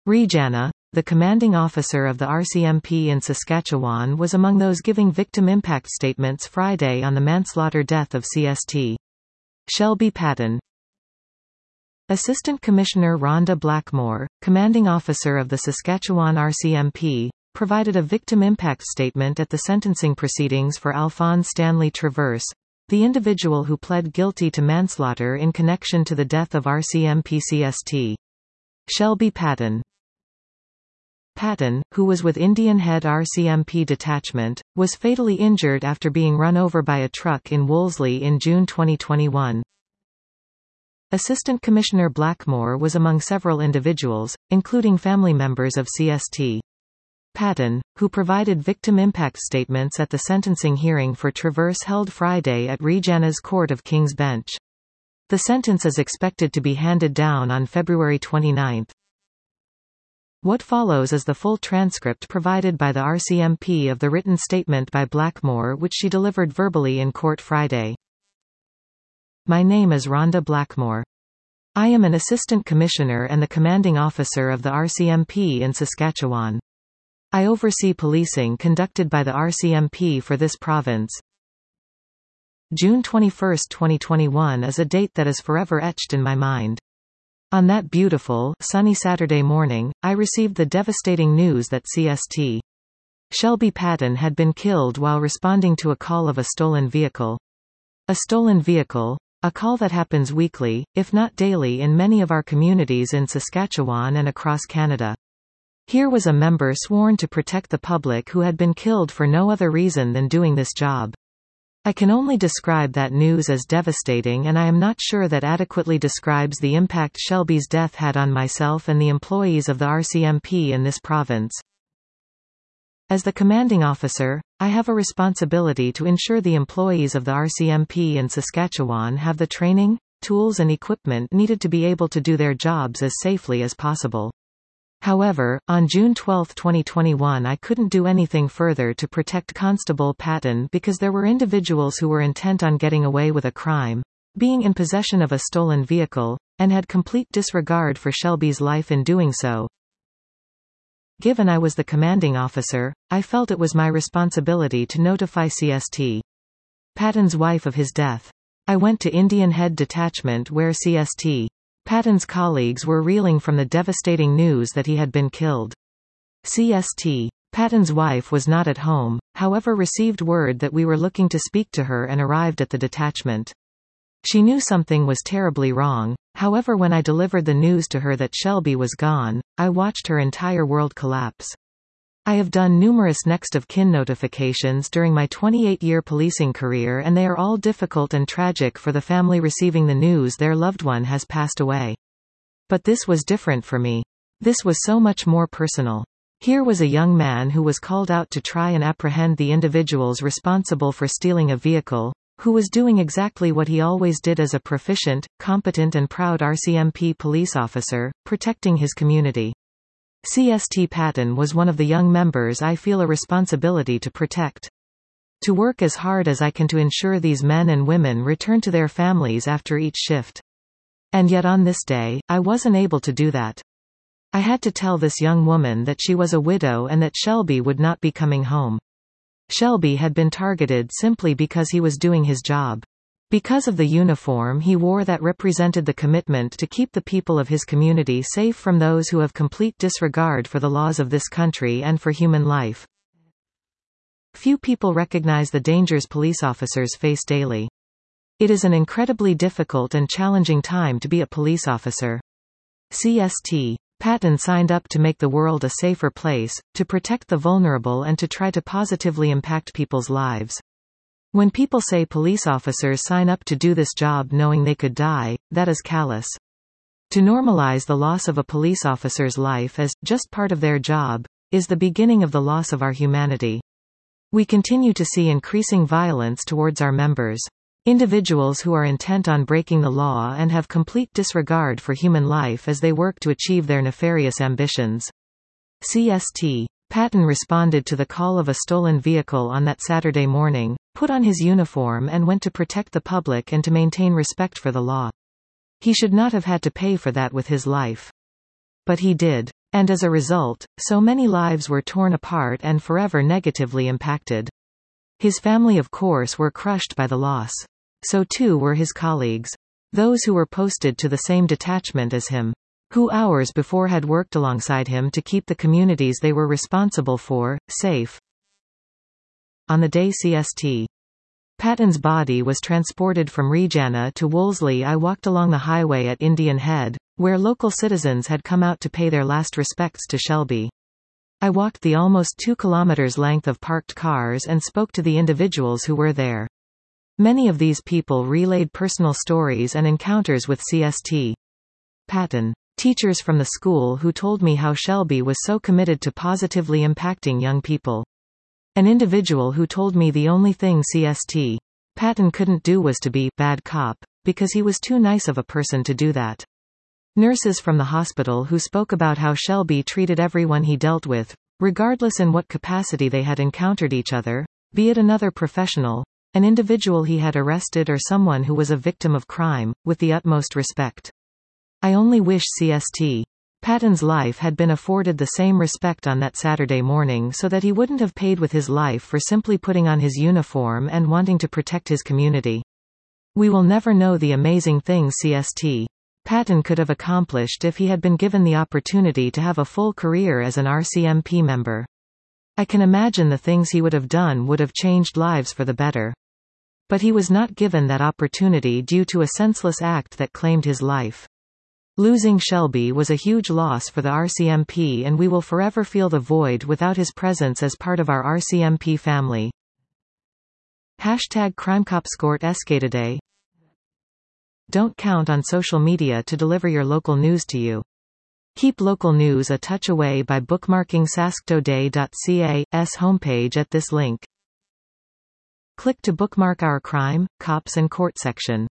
Regina, the commanding officer of the RCMP in Saskatchewan, was among those giving victim impact statements Friday on the manslaughter death of CST. Shelby Patton. Assistant Commissioner Rhonda Blackmore, commanding officer of the Saskatchewan RCMP, provided a victim impact statement at the sentencing proceedings for Alphonse Stanley Traverse, the individual who pled guilty to manslaughter in connection to the death of RCMP CST. Shelby Patton. Patton, who was with Indian Head RCMP detachment, was fatally injured after being run over by a truck in Wolseley in June 2021. Assistant Commissioner Blackmore was among several individuals, including family members of CST. Patton, who provided victim impact statements at the sentencing hearing for Traverse held Friday at Regina's Court of King's Bench. The sentence is expected to be handed down on February 29. What follows is the full transcript provided by the RCMP of the written statement by Blackmore, which she delivered verbally in court Friday. My name is Rhonda Blackmore. I am an assistant commissioner and the commanding officer of the RCMP in Saskatchewan. I oversee policing conducted by the RCMP for this province. June 21, 2021 is a date that is forever etched in my mind. On that beautiful, sunny Saturday morning, I received the devastating news that CST. Shelby Patton had been killed while responding to a call of a stolen vehicle. A stolen vehicle, a call that happens weekly, if not daily, in many of our communities in Saskatchewan and across Canada. Here was a member sworn to protect the public who had been killed for no other reason than doing this job. I can only describe that news as devastating, and I am not sure that adequately describes the impact Shelby's death had on myself and the employees of the RCMP in this province. As the commanding officer, I have a responsibility to ensure the employees of the RCMP in Saskatchewan have the training, tools and equipment needed to be able to do their jobs as safely as possible. However, on June 12, 2021 I couldn't do anything further to protect Constable Patton because there were individuals who were intent on getting away with a crime, being in possession of a stolen vehicle, and had complete disregard for Shelby's life in doing so. Given I was the commanding officer, I felt it was my responsibility to notify CST. Patton's wife of his death. I went to Indian Head Detachment where CST. Patton's colleagues were reeling from the devastating news that he had been killed. CST. Patton's wife was not at home, however received word that we were looking to speak to her and arrived at the detachment. She knew something was terribly wrong, however when I delivered the news to her that Shelby was gone, I watched her entire world collapse. I have done numerous next of kin notifications during my 28-year policing career, and they are all difficult and tragic for the family receiving the news their loved one has passed away. But this was different for me. This was so much more personal. Here was a young man who was called out to try and apprehend the individuals responsible for stealing a vehicle, who was doing exactly what he always did as a proficient, competent and proud RCMP police officer, protecting his community. CST Patton was one of the young members I feel a responsibility to protect. To work as hard as I can to ensure these men and women return to their families after each shift. And yet on this day, I wasn't able to do that. I had to tell this young woman that she was a widow and that Shelby would not be coming home. Shelby had been targeted simply because he was doing his job. Because of the uniform he wore that represented the commitment to keep the people of his community safe from those who have complete disregard for the laws of this country and for human life. Few people recognize the dangers police officers face daily. It is an incredibly difficult and challenging time to be a police officer. CST. Patton signed up to make the world a safer place, to protect the vulnerable and to try to positively impact people's lives. When people say police officers sign up to do this job knowing they could die, that is callous. To normalize the loss of a police officer's life as just part of their job is the beginning of the loss of our humanity. We continue to see increasing violence towards our members. Individuals who are intent on breaking the law and have complete disregard for human life as they work to achieve their nefarious ambitions. CST. Patton responded to the call of a stolen vehicle on that Saturday morning, put on his uniform and went to protect the public and to maintain respect for the law. He should not have had to pay for that with his life. But he did. And as a result, so many lives were torn apart and forever negatively impacted. His family of course were crushed by the loss. So too were his colleagues. Those who were posted to the same detachment as him. Who hours before had worked alongside him to keep the communities they were responsible for, safe. On the day CST. Patton's body was transported from Regina to Wolseley, I walked along the highway at Indian Head, where local citizens had come out to pay their last respects to Shelby. I walked the almost 2 kilometers length of parked cars and spoke to the individuals who were there. Many of these people relayed personal stories and encounters with CST. Patton. Teachers from the school who told me how Shelby was so committed to positively impacting young people. An individual who told me the only thing CST. Patton couldn't do was to be bad cop, because he was too nice of a person to do that. Nurses from the hospital who spoke about how Shelby treated everyone he dealt with, regardless in what capacity they had encountered each other, be it another professional, an individual he had arrested or someone who was a victim of crime, with the utmost respect. I only wish CST. Patton's life had been afforded the same respect on that Saturday morning so that he wouldn't have paid with his life for simply putting on his uniform and wanting to protect his community. We will never know the amazing things CST. Patton could have accomplished if he had been given the opportunity to have a full career as an RCMP member. I can imagine the things he would have done would have changed lives for the better. But he was not given that opportunity due to a senseless act that claimed his life. Losing Shelby was a huge loss for the RCMP, and we will forever feel the void without his presence as part of our RCMP family. #CrimeCopsCourt Escataday. Don't count on social media to deliver your local news to you. Keep local news a touch away by bookmarking sasktoday.ca's homepage at this link. Click to bookmark our Crime, Cops and Court section.